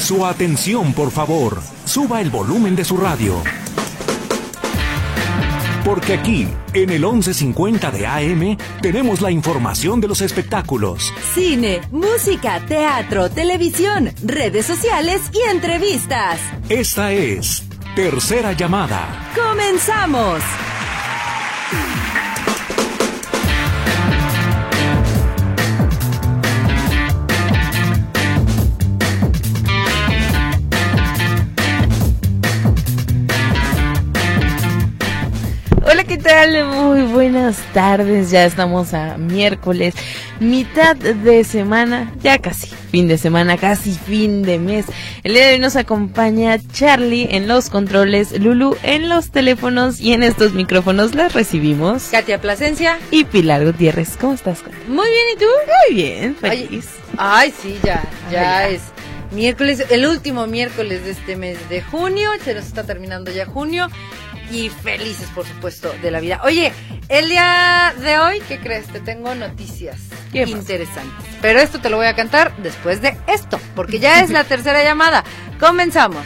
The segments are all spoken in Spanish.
Su atención, por favor. Suba el volumen de su radio. Porque aquí, en el 1150 de AM, tenemos la información de los espectáculos. Cine, música, teatro, televisión, redes sociales y entrevistas. Esta es Tercera Llamada. ¡Comenzamos! Hola, ¿qué tal? Muy buenas tardes, ya estamos a miércoles, mitad de semana, ya casi fin de semana, casi fin de mes. El día de hoy nos acompaña Charlie en los controles, Lulu en los teléfonos y en estos micrófonos las recibimos Katia Plasencia y Pilar Gutiérrez. ¿Cómo estás, Katia? Muy bien, ¿y tú? Muy bien, feliz. Ay, sí, ya es miércoles, el último miércoles de este mes de junio, se nos está terminando ya junio. Y felices, por supuesto, de la vida. Oye, el día de hoy, ¿qué crees? Te tengo noticias interesantes. Pero esto te lo voy a cantar después de esto, porque ya es la tercera llamada. Comenzamos.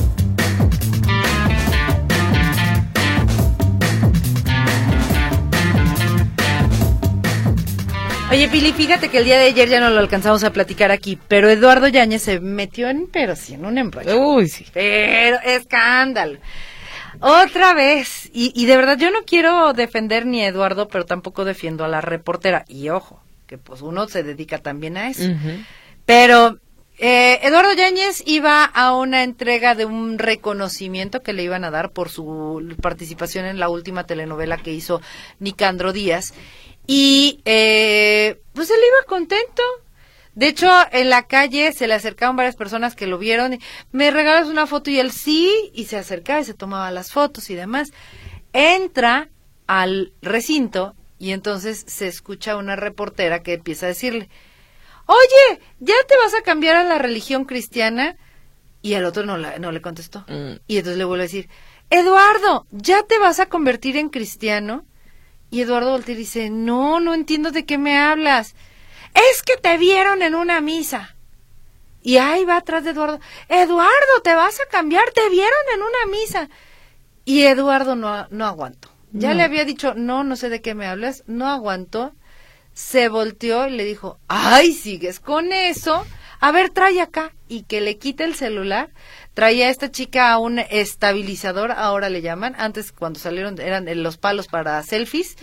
Oye, Pili, fíjate que el día de ayer ya no lo alcanzamos a platicar aquí, pero Eduardo Yáñez se metió en un embrollo. Uy, sí. Pero escándalo. Otra vez, y de verdad yo no quiero defender ni a Eduardo, pero tampoco defiendo a la reportera, y ojo, que pues uno se dedica también a eso, pero Eduardo Yáñez iba a una entrega de un reconocimiento que le iban a dar por su participación en la última telenovela que hizo Nicandro Díaz, y pues él iba contento. De hecho, en la calle se le acercaban varias personas que lo vieron. Y, ¿me regalas una foto? Y él sí, y se acercaba y se tomaba las fotos y demás. Entra al recinto y entonces se escucha una reportera que empieza a decirle, oye, ¿ya te vas a cambiar a la religión cristiana? Y el otro no le contestó. Y entonces le vuelve a decir, Eduardo, ¿ya te vas a convertir en cristiano? Y Eduardo voltea y dice, no entiendo de qué me hablas. Es que te vieron en una misa. Y ahí va atrás de Eduardo. Eduardo, te vas a cambiar, te vieron en una misa. Y Eduardo no aguantó. Ya le había dicho, no sé de qué me hablas. No aguantó. Se volteó y le dijo, ay, ¿sigues con eso? A ver, trae acá. Y que le quita el celular. Traía a esta chica a un estabilizador, ahora le llaman. Antes, cuando salieron, eran los palos para selfies.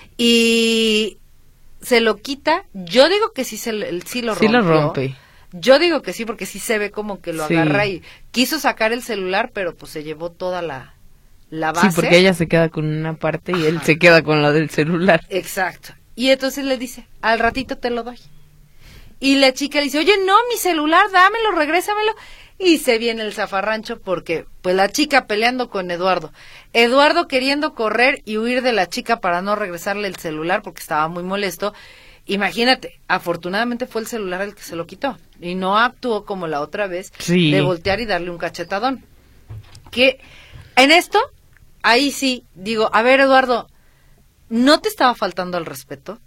Y se lo quita. Yo digo que sí lo rompe. Yo digo que sí, porque sí se ve como que lo agarra y quiso sacar el celular, pero pues se llevó toda la base. Sí, porque ella se queda con una parte y él se queda con la del celular. Exacto. Y entonces le dice, al ratito te lo doy. Y la chica le dice, oye, no, mi celular, dámelo, regrésamelo. Y se viene el zafarrancho porque, pues, la chica peleando con Eduardo. Eduardo queriendo correr y huir de la chica para no regresarle el celular porque estaba muy molesto. Imagínate, afortunadamente fue el celular el que se lo quitó. Y no actuó como la otra vez de voltear y darle un cachetadón. Que en esto, ahí sí, digo, a ver, Eduardo, ¿no te estaba faltando el respeto?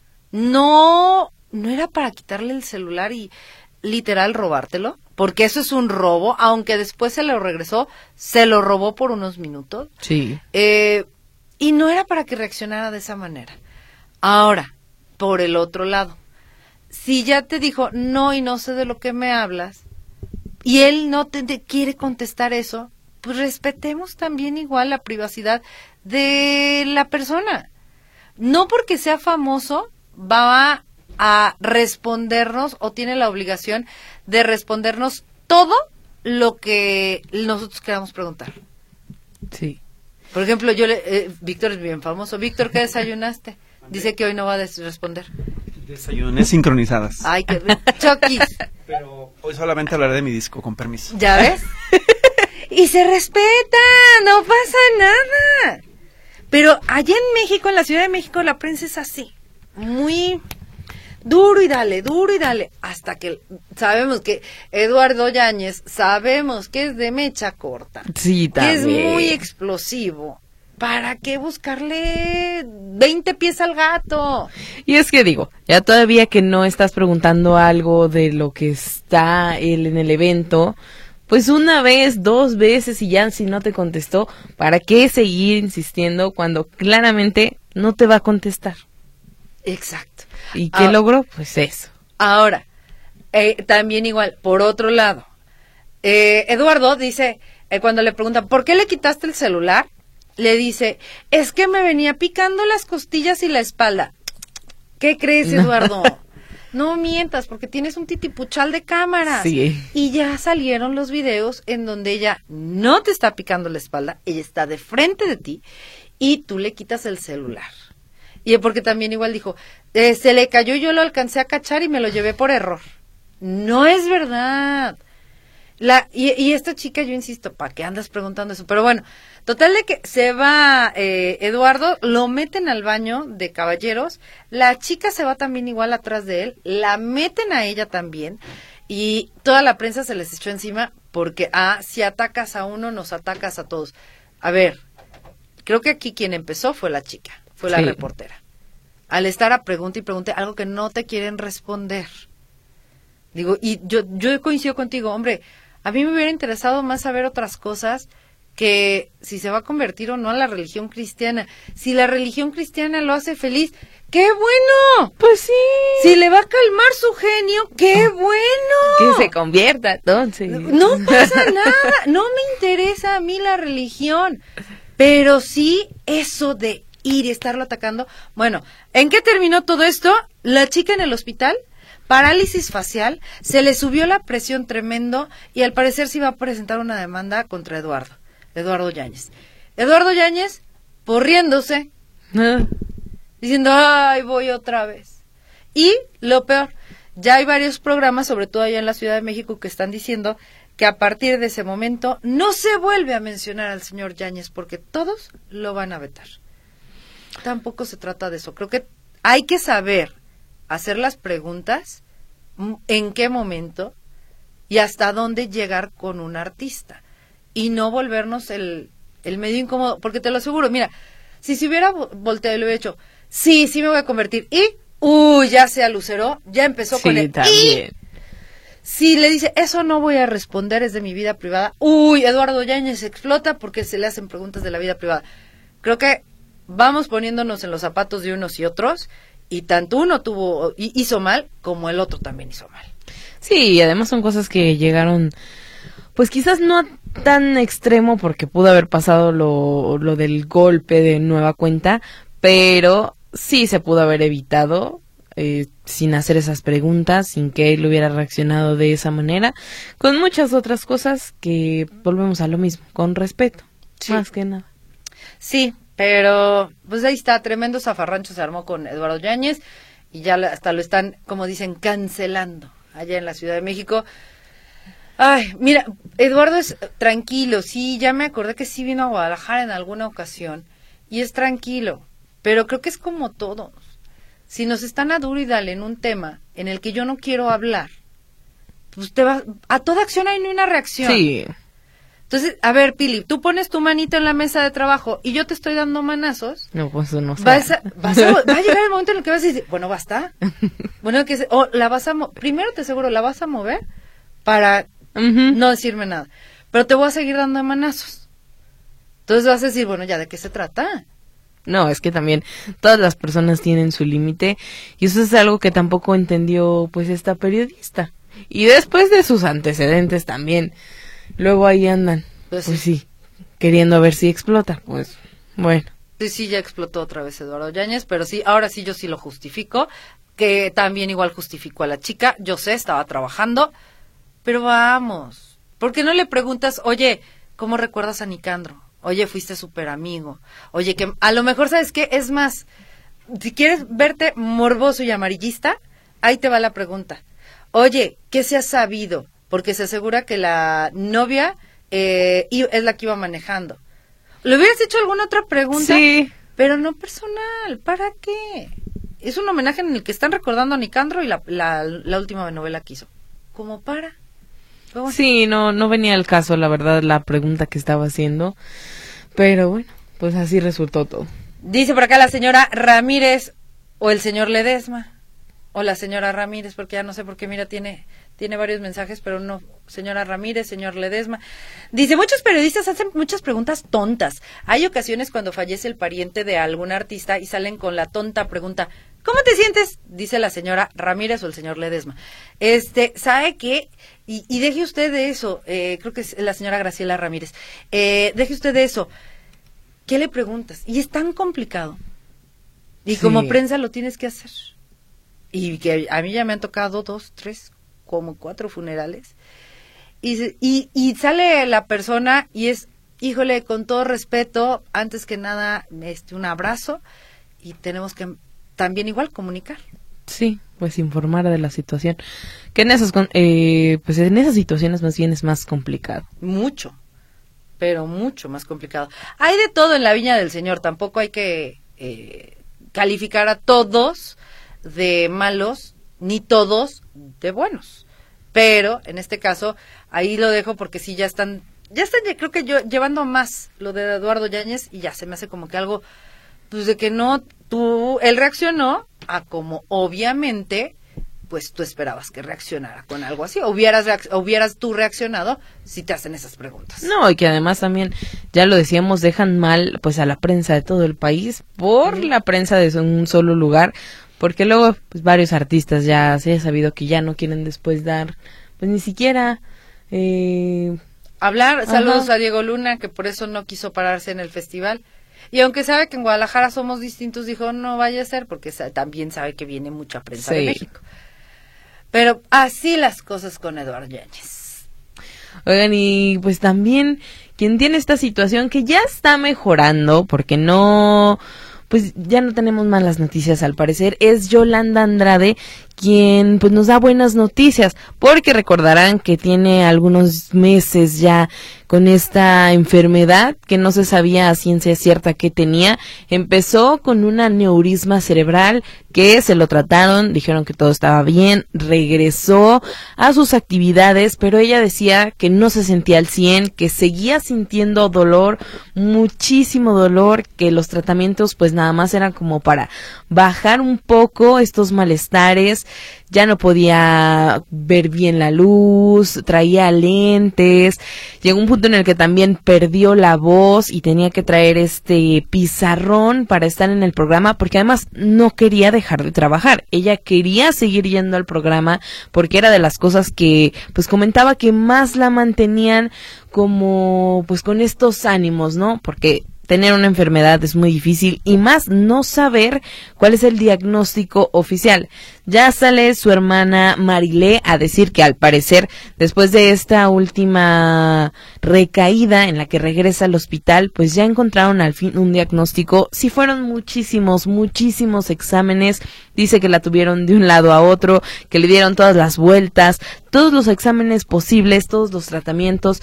No era para quitarle el celular y literal robártelo, porque eso es un robo, aunque después se lo regresó, se lo robó por unos minutos. Sí. Y no era para que reaccionara de esa manera. Ahora, por el otro lado, si ya te dijo no y no sé de lo que me hablas, y él no te quiere contestar eso, pues respetemos también igual la privacidad de la persona. No porque sea famoso va a respondernos o tiene la obligación de respondernos todo lo que nosotros queramos preguntar. Sí. Por ejemplo, Víctor es bien famoso. Víctor, ¿qué desayunaste? Dice que hoy no va a responder. Desayuné sincronizadas. Ay, qué choquis. Pero hoy solamente hablaré de mi disco, con permiso. ¿Ya ves? Y se respeta, no pasa nada. Pero allá en México, en la Ciudad de México, la prensa es así. Muy duro y dale, hasta que sabemos que Eduardo Yáñez, sabemos que es de mecha corta, sí, también, que es muy explosivo, ¿para qué buscarle 20 pies al gato? Y es que digo, ya todavía que no estás preguntando algo de lo que está él en el evento, pues una vez, 2 veces y ya si no te contestó, ¿para qué seguir insistiendo cuando claramente no te va a contestar? Exacto. ¿Y qué logró? Pues eso. Ahora, también igual, por otro lado, Eduardo dice, cuando le preguntan, ¿por qué le quitaste el celular? Le dice, es que me venía picando las costillas y la espalda. ¿Qué crees, Eduardo? No mientas, porque tienes un titipuchal de cámaras. Sí. Y ya salieron los videos en donde ella no te está picando la espalda, ella está de frente de ti y tú le quitas el celular. Y porque también igual dijo, se le cayó y yo lo alcancé a cachar y me lo llevé por error. No es verdad. Y esta chica, yo insisto, ¿para qué andas preguntando eso? Pero bueno, total de que se va Eduardo, lo meten al baño de caballeros, la chica se va también igual atrás de él, la meten a ella también, y toda la prensa se les echó encima porque, si atacas a uno, nos atacas a todos. A ver, creo que aquí quien empezó fue la chica, fue la reportera. Al estar a pregunta y pregunte algo que no te quieren responder. Digo, y yo coincido contigo, hombre, a mí me hubiera interesado más saber otras cosas que si se va a convertir o no a la religión cristiana. Si la religión cristiana lo hace feliz, ¡qué bueno! Pues sí. Si le va a calmar su genio, ¡qué bueno! Que se convierta, entonces. No pasa nada, no me interesa a mí la religión, pero sí eso de ir y estarlo atacando. Bueno, ¿en qué terminó todo esto? La chica en el hospital, parálisis facial, se le subió la presión tremendo y al parecer se iba a presentar una demanda contra Eduardo Yáñez. Eduardo Yáñez, porriéndose, diciendo, ¡ay, voy otra vez! Y lo peor, ya hay varios programas, sobre todo allá en la Ciudad de México, que están diciendo que a partir de ese momento no se vuelve a mencionar al señor Yáñez porque todos lo van a vetar. Tampoco se trata de eso. Creo que hay que saber hacer las preguntas, en qué momento y hasta dónde llegar con un artista y no volvernos el medio incómodo, porque te lo aseguro, mira, si se hubiera volteado y lo hubiera hecho, sí me voy a convertir y, ya se aluceró, ya empezó con el también. Y si le dice, eso no voy a responder, es de mi vida privada, Eduardo Yáñez explota porque se le hacen preguntas de la vida privada. Creo que vamos poniéndonos en los zapatos de unos y otros, y tanto uno hizo mal, como el otro también hizo mal. Sí, y además son cosas que llegaron, pues quizás no a tan extremo, porque pudo haber pasado lo del golpe de nueva cuenta, pero sí se pudo haber evitado, sin hacer esas preguntas, sin que él hubiera reaccionado de esa manera, con muchas otras cosas que volvemos a lo mismo, con respeto, más que nada. Sí, pero pues ahí está, tremendo zafarrancho se armó con Eduardo Yáñez y ya hasta lo están, como dicen, cancelando allá en la Ciudad de México. Ay, mira, Eduardo es tranquilo, sí, ya me acordé que sí vino a Guadalajara en alguna ocasión y es tranquilo, pero creo que es como todos. Si nos están a duro y dale en un tema en el que yo no quiero hablar, pues a toda acción hay una reacción. Sí. Entonces, a ver, Pili, tú pones tu manito en la mesa de trabajo y yo te estoy dando manazos. No, pues no sé. Va a llegar el momento en el que vas a decir, bueno, basta. Bueno, la vas a primero te aseguro, la vas a mover para no decirme nada. Pero te voy a seguir dando manazos. Entonces vas a decir, bueno, ya, ¿de qué se trata? No, es que también todas las personas tienen su límite y eso es algo que tampoco entendió pues esta periodista. Y después de sus antecedentes también. Luego ahí andan, pues sí, queriendo ver si explota, pues bueno. Sí, ya explotó otra vez Eduardo Yáñez, pero sí, ahora sí yo sí lo justifico, que también igual justificó a la chica, yo sé, estaba trabajando, pero vamos, ¿por qué no le preguntas, oye, ¿cómo recuerdas a Nicandro? Oye, fuiste súper amigo, oye, que a lo mejor, ¿sabes qué? Es más, si quieres verte morboso y amarillista, ahí te va la pregunta, oye, ¿qué se ha sabido? Porque se asegura que la novia es la que iba manejando. ¿Le hubieras hecho alguna otra pregunta? Sí. Pero no personal, ¿para qué? Es un homenaje en el que están recordando a Nicandro y la última novela que hizo. ¿Cómo para? Sí, no venía al caso, la verdad, la pregunta que estaba haciendo. Pero bueno, pues así resultó todo. Dice por acá la señora Ramírez o el señor Ledesma o la señora Ramírez, porque ya no sé por qué, mira, tiene varios mensajes, pero no, señora Ramírez, señor Ledesma. Dice, muchos periodistas hacen muchas preguntas tontas. Hay ocasiones cuando fallece el pariente de algún artista y salen con la tonta pregunta, ¿cómo te sientes? Dice la señora Ramírez o el señor Ledesma. ¿Sabe qué? Y deje usted de eso, creo que es la señora Graciela Ramírez. Deje usted de eso. ¿Qué le preguntas? Y es tan complicado. Y como prensa lo tienes que hacer. Y que a mí ya me han tocado 2, 3, como 4 funerales. Y sale la persona y es, híjole, con todo respeto, antes que nada, un abrazo. Y tenemos que también igual comunicar. Sí, pues informar de la situación. Que en esas situaciones más bien es más complicado. Mucho. Pero mucho más complicado. Hay de todo en la viña del Señor, tampoco hay que calificar a todos de malos, ni todos de buenos. Pero, en este caso, ahí lo dejo porque sí, ya están creo que yo llevando más lo de Eduardo Yáñez y ya se me hace como que algo, pues de que él reaccionó a como obviamente pues tú esperabas que reaccionara con algo así, o hubieras tú reaccionado si te hacen esas preguntas. No, y que además también, ya lo decíamos, dejan mal pues a la prensa de todo el país por la prensa de un solo lugar, porque luego pues varios artistas ya se ha sabido que ya no quieren después dar, pues ni siquiera hablar. Saludos a Diego Luna, que por eso no quiso pararse en el festival. Y aunque sabe que en Guadalajara somos distintos, dijo no vaya a ser, porque también sabe que viene mucha prensa de México. Pero así las cosas con Eduardo Yáñez. Oigan, y pues también quien tiene esta situación que ya está mejorando, porque pues ya no tenemos malas noticias al parecer, es Yolanda Andrade, quien pues nos da buenas noticias, porque recordarán que tiene algunos meses ya con esta enfermedad que no se sabía a ciencia cierta que tenía. Empezó con un aneurisma cerebral que se lo trataron, dijeron que todo estaba bien, regresó a sus actividades, pero ella decía que no se sentía al 100, que seguía sintiendo dolor, muchísimo dolor, que los tratamientos pues nada más eran como para bajar un poco estos malestares. Ya no podía ver bien la luz, traía lentes, llegó un punto en el que también perdió la voz y tenía que traer pizarrón para estar en el programa, porque además no quería dejar de trabajar, ella quería seguir yendo al programa porque era de las cosas que pues comentaba que más la mantenían como pues con estos ánimos, ¿no? Porque tener una enfermedad es muy difícil y más no saber cuál es el diagnóstico oficial. Ya sale su hermana Marilé a decir que al parecer después de esta última recaída en la que regresa al hospital, pues ya encontraron al fin un diagnóstico. Sí fueron muchísimos exámenes, dice que la tuvieron de un lado a otro, que le dieron todas las vueltas, todos los exámenes posibles, todos los tratamientos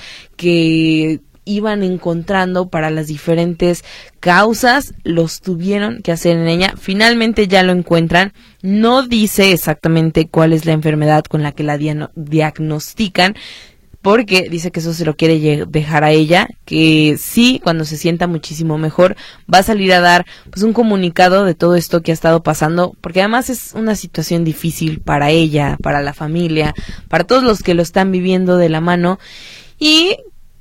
que iban encontrando para las diferentes causas, los tuvieron que hacer en ella. Finalmente ya lo encuentran. No dice exactamente cuál es la enfermedad con la que la diagnostican, porque dice que eso se lo quiere dejar a ella, que sí, cuando se sienta muchísimo mejor, va a salir a dar pues un comunicado de todo esto que ha estado pasando, porque además es una situación difícil para ella, para la familia, para todos los que lo están viviendo de la mano. Y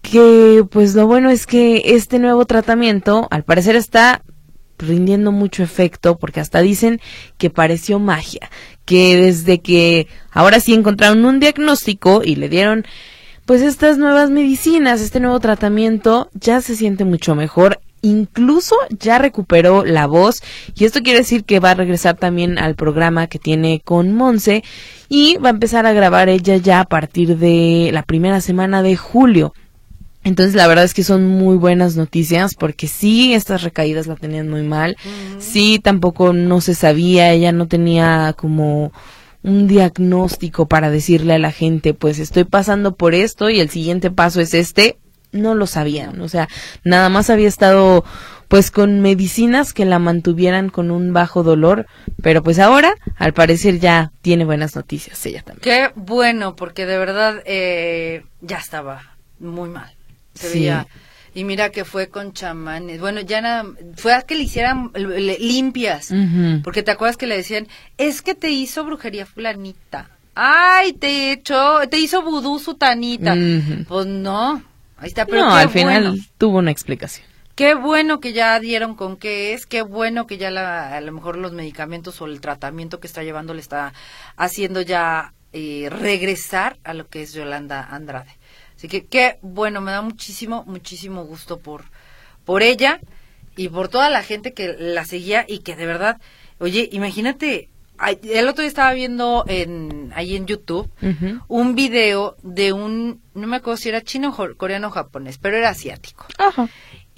que pues lo bueno es que este nuevo tratamiento al parecer está rindiendo mucho efecto, porque hasta dicen que pareció magia, que desde que ahora sí encontraron un diagnóstico y le dieron pues estas nuevas medicinas, este nuevo tratamiento, ya se siente mucho mejor, incluso ya recuperó la voz, y esto quiere decir que va a regresar también al programa que tiene con Monse y va a empezar a grabar ella ya a partir de la primera semana de julio. Entonces la verdad es que son muy buenas noticias, porque sí, estas recaídas la tenían muy mal, sí, tampoco no se sabía, ella no tenía como un diagnóstico para decirle a la gente, pues estoy pasando por esto y el siguiente paso es no lo sabían, o sea, nada más había estado pues con medicinas que la mantuvieran con un bajo dolor, pero pues ahora al parecer ya tiene buenas noticias ella también. Qué bueno, porque de verdad ya estaba muy mal. Se veía Y mira que fue con chamanes. Bueno, ya nada, fue a que le hicieran limpias. Porque te acuerdas que le decían, es que te hizo brujería fulanita. Ay, te hizo vudú sutanita. Pues no, ahí está. Pero no, qué al final bueno. tuvo una explicación. Qué bueno que ya dieron con qué es, qué bueno que ya a lo mejor los medicamentos o el tratamiento que está llevando le está haciendo ya regresar a lo que es Yolanda Andrade. Así que qué bueno, me da muchísimo gusto por ella y por toda la gente que la seguía y que de verdad, oye, imagínate, el otro día estaba viendo ahí en YouTube un video de no me acuerdo si era chino, coreano o japonés, pero era asiático. Ajá.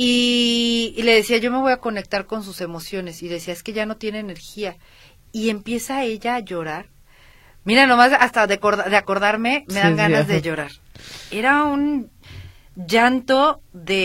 Y le decía, yo me voy a conectar con sus emociones. Y decía, es que ya no tiene energía. Y empieza ella a llorar. Mira, nomás hasta de acordarme, me dan ganas de llorar. Era un llanto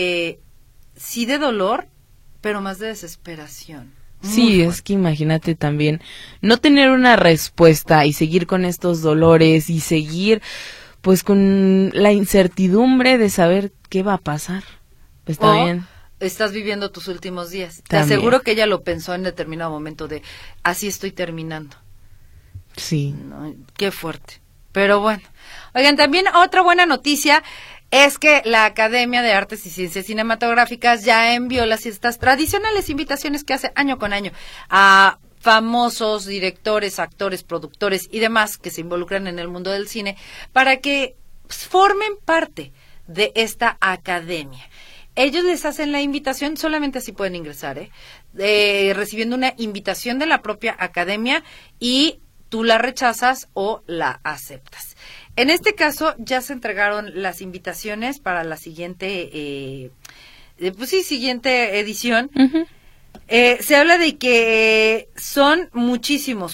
sí de dolor, pero más de desesperación. Sí, es que imagínate también no tener una respuesta y seguir con estos dolores y seguir pues con la incertidumbre de saber qué va a pasar. Está bien. Estás viviendo tus últimos días. También. Te aseguro que ella lo pensó en determinado momento de, así estoy terminando. Sí. No, qué fuerte. Pero bueno. Oigan, también otra buena noticia es que la Academia de Artes y Ciencias Cinematográficas ya envió estas tradicionales invitaciones que hace año con año a famosos directores, actores, productores y demás que se involucran en el mundo del cine para que formen parte de esta academia. Ellos les hacen la invitación, solamente así pueden ingresar, recibiendo una invitación de la propia academia y tú la rechazas o la aceptas. En este caso ya se entregaron las invitaciones para la siguiente, siguiente edición. Se habla de que son muchísimos,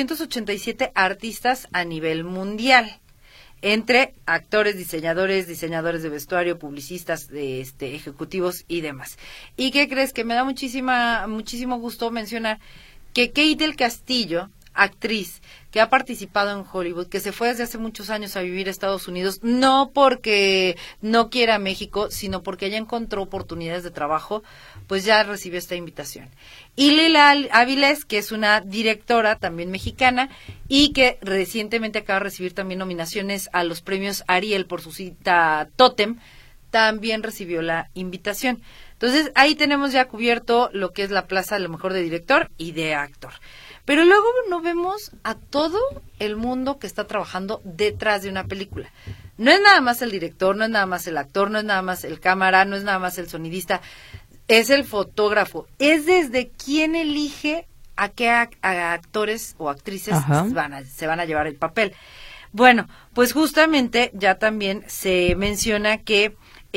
487 artistas a nivel mundial. Entre actores, diseñadores de vestuario, publicistas, ejecutivos y demás. ¿Y qué crees? Que me da muchísimo gusto mencionar que Kate del Castillo, actriz que ha participado en Hollywood, que se fue desde hace muchos años a vivir a Estados Unidos, no porque no quiera México, sino porque ella encontró oportunidades de trabajo, pues ya recibió esta invitación. Y Lila Áviles, que es una directora también mexicana y que recientemente acaba de recibir también nominaciones a los premios Ariel por su cinta Tótem, también recibió la invitación. Entonces ahí tenemos ya cubierto lo que es la plaza a lo mejor de director y de actor. Pero luego no vemos a todo el mundo que está trabajando detrás de una película. No es nada más el director, no es nada más el actor, no es nada más el cámara, no es nada más el sonidista, es el fotógrafo. Es desde quién elige a qué actores o actrices se van a llevar el papel. Bueno, pues justamente ya también se menciona que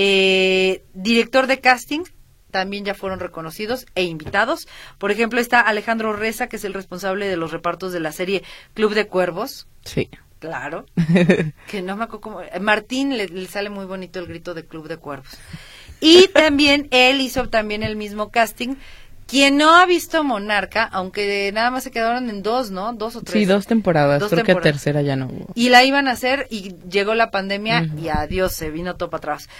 director de casting también ya fueron reconocidos e invitados. Por ejemplo, está Alejandro Reza, que es el responsable de los repartos de la serie Club de Cuervos. Sí. Claro. Que no me acuerdo cómo. Martín le sale muy bonito el grito de Club de Cuervos. Y también él hizo también el mismo casting. Quien no ha visto Monarca, aunque nada más se quedaron en 2, ¿no? 2 o 3. Sí, 2 temporadas. Creo que tercera ya no hubo. Y la iban a hacer y llegó la pandemia y adiós, se vino todo para atrás.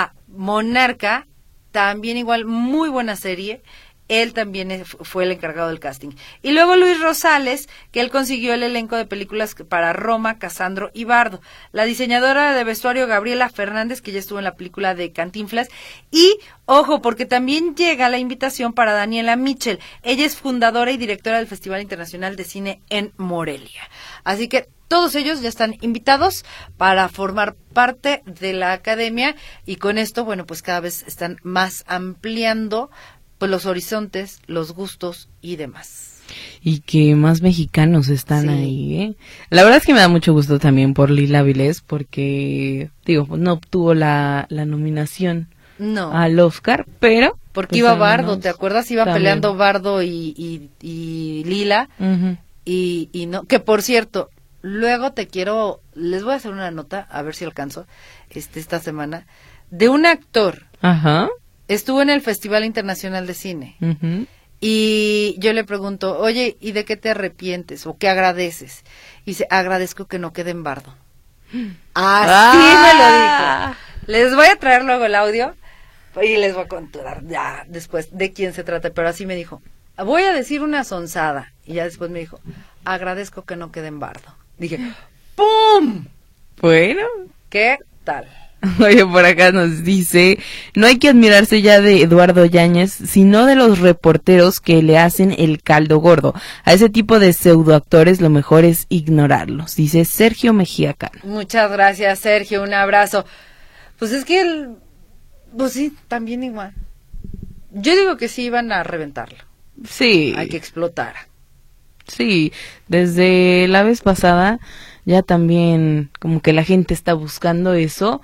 Monarca, también igual, muy buena serie. Él también fue el encargado del casting. Y luego Luis Rosales, que él consiguió el elenco de películas para Roma, Casandro y Bardo. La diseñadora de vestuario Gabriela Fernández, que ya estuvo en la película de Cantinflas. Y, ojo, porque también llega la invitación para Daniela Mitchell. Ella es fundadora y directora del Festival Internacional de Cine en Morelia. Así que todos ellos ya están invitados para formar parte de la academia. Y con esto, bueno, pues cada vez están más ampliando pues los horizontes, los gustos y demás. Y que más mexicanos están ahí, ¿eh? La verdad es que me da mucho gusto también por Lila Áviles, porque, digo, no obtuvo la nominación al Oscar, pero... Porque pues iba Bardo, ¿te acuerdas? Iba también peleando Bardo y Lila, y no, que por cierto, luego les voy a hacer una nota, a ver si alcanzo, esta semana, de un actor. Ajá. Estuvo en el Festival Internacional de Cine y yo le pregunto, oye, ¿y de qué te arrepientes o qué agradeces? Y dice, agradezco que no quede en Bardo. Así me lo dijo. Les voy a traer luego el audio Y les voy a contar ya después de quién se trata, pero así me dijo, voy a decir una sonzada. Y ya después me dijo, agradezco que no quede en bardo. Dije, ¡pum! Bueno. ¿Qué tal? Oye, por acá nos dice, no hay que admirarse ya de Eduardo Yáñez, sino de los reporteros que le hacen el caldo gordo. A ese tipo de pseudoactores lo mejor es ignorarlos, dice Sergio Mejía Cano. Muchas gracias, Sergio, un abrazo. Pues es que, pues sí, también igual. Yo digo que sí iban a reventarlo. Sí. Hay que explotar. Sí, desde la vez pasada ya también como que la gente está buscando eso,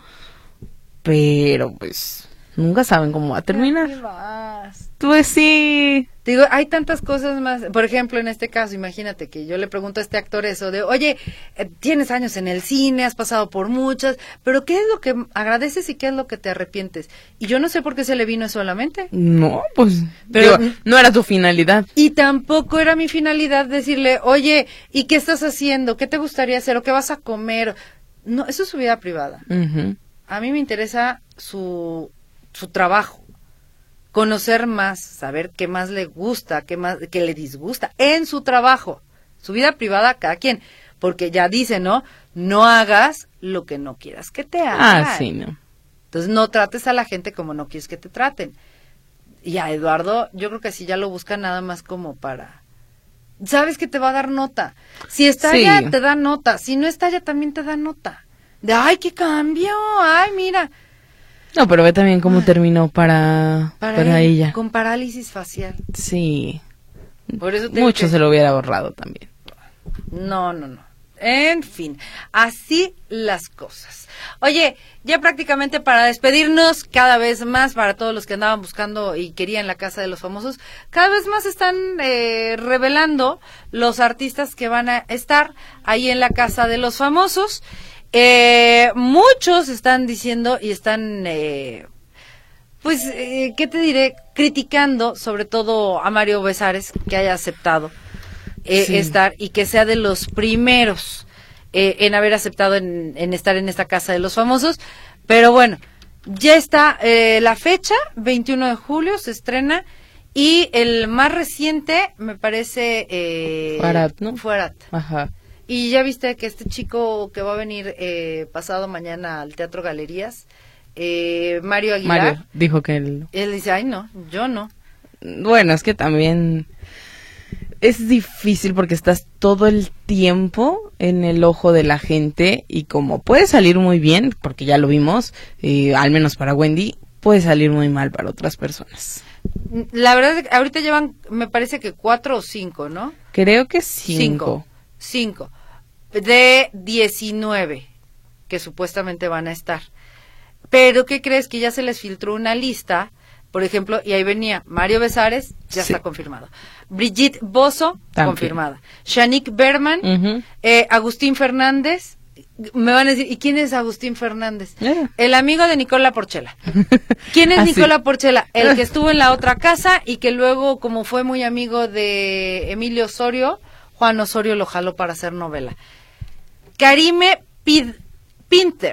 pero pues nunca saben cómo va a terminar. Pues sí. Digo, hay tantas cosas más. Por ejemplo, en este caso, imagínate que yo le pregunto a este actor eso de, oye, tienes años en el cine, has pasado por muchas, pero ¿qué es lo que agradeces y qué es lo que te arrepientes? Y yo no sé por qué se le vino eso a la mente. No, pues, pero digo, no era su finalidad. Y tampoco era mi finalidad decirle, oye, ¿y qué estás haciendo? ¿Qué te gustaría hacer? ¿O qué vas a comer? No, eso es su vida privada. Uh-huh. A mí me interesa su trabajo. Conocer más, saber qué más le gusta, qué le disgusta en su trabajo. Su vida privada, cada quien. Porque ya dice, ¿no? No hagas lo que no quieras que te hagan. Ah, sí, no. Entonces no trates a la gente como no quieres que te traten. Y a Eduardo, yo creo que sí ya lo busca nada más como para... Sabes que te va a dar nota. Si estalla, te da nota. Si no estalla, también te da nota. De, ay, qué cambio, ay, mira... No, pero ve también cómo terminó para ella. Con parálisis facial. Sí. Por eso mucho se lo hubiera borrado también. No. En fin, así las cosas. Oye, ya prácticamente para despedirnos, cada vez más, para todos los que andaban buscando y querían la Casa de los Famosos, cada vez más están revelando los artistas que van a estar ahí en la Casa de los Famosos. Muchos están diciendo y están, ¿qué te diré? Criticando, sobre todo a Mario Besares, que haya aceptado estar y que sea de los primeros en haber aceptado en estar en esta Casa de los Famosos. Pero bueno, ya está la fecha, 21 de julio se estrena, y el más reciente me parece... Fuarat, ¿no? Fuarat. Ajá. Y ya viste que este chico que va a venir pasado mañana al Teatro Galerías, Mario Aguilar. Mario dijo que él dice, ay no, yo no. Bueno, es que también es difícil porque estás todo el tiempo en el ojo de la gente y como puede salir muy bien, porque ya lo vimos, al menos para Wendy, puede salir muy mal para otras personas. La verdad es que ahorita llevan, me parece que 4 o 5, ¿no? Creo que 5. 5 de 19 que supuestamente van a estar. Pero ¿qué crees? Que ya se les filtró una lista, por ejemplo, y ahí venía Mario Besares, ya está confirmado. Brigitte Bozo, también confirmada. Shanique Berman, Agustín Fernández. Me van a decir, ¿y quién es Agustín Fernández? El amigo de Nicola Porchela. ¿Quién es Nicola Porchela? El que estuvo en la otra casa y que luego, como fue muy amigo de Emilio Osorio, Juan Osorio lo jaló para hacer novela. Karime Pinter.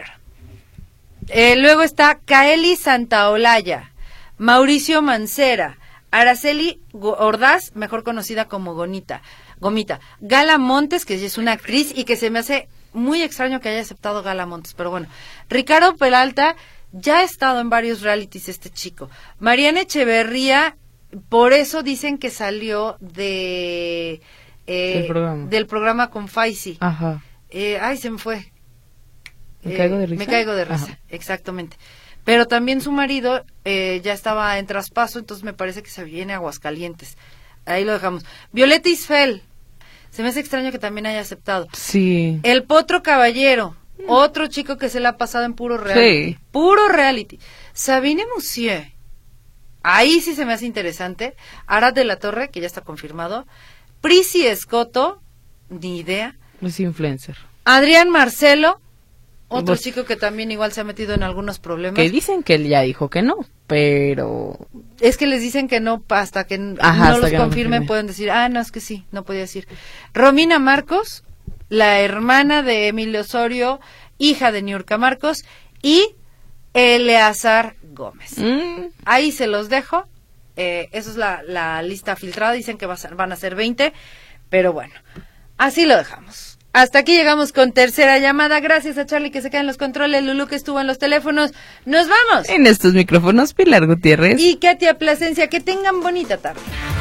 Luego está Kaeli Santaolalla, Mauricio Mancera, Araceli Ordaz, mejor conocida como Gomita, Gala Montes, que es una actriz y que se me hace muy extraño que haya aceptado Gala Montes, pero bueno. Ricardo Peralta, ya ha estado en varios realities este chico. Mariana Echeverría, por eso dicen que salió del programa con Faisy. Ajá. Ay, se me fue. ¿Me caigo de risa? Me caigo de risa, ajá, exactamente. Pero también su marido ya estaba en traspaso, entonces me parece que se viene a Aguascalientes. Ahí lo dejamos. Violeta Isfel, se me hace extraño que también haya aceptado. Sí. El Potro Caballero, otro chico que se le ha pasado en puro reality. Sí. Puro reality. Sabine Musier, ahí sí se me hace interesante. Arad de la Torre, que ya está confirmado. Prisi Escoto, ni idea. Es influencer. Adrián Marcelo, otro chico que también igual se ha metido en algunos problemas. Que dicen que él ya dijo que no, pero... Es que les dicen que no, hasta que no los confirmen pueden decir, no, es que sí, no podía decir. Romina Marcos, la hermana de Emilio Osorio, hija de Niurka Marcos, y Eleazar Gómez. Ahí se los dejo. Eso es la lista filtrada. Dicen que van a ser 20, pero bueno, así lo dejamos. Hasta aquí llegamos con tercera llamada. Gracias a Charlie que se queda en los controles, Lulú que estuvo en los teléfonos. ¡Nos vamos! En estos micrófonos, Pilar Gutiérrez y Katia Plasencia. Que tengan bonita tarde.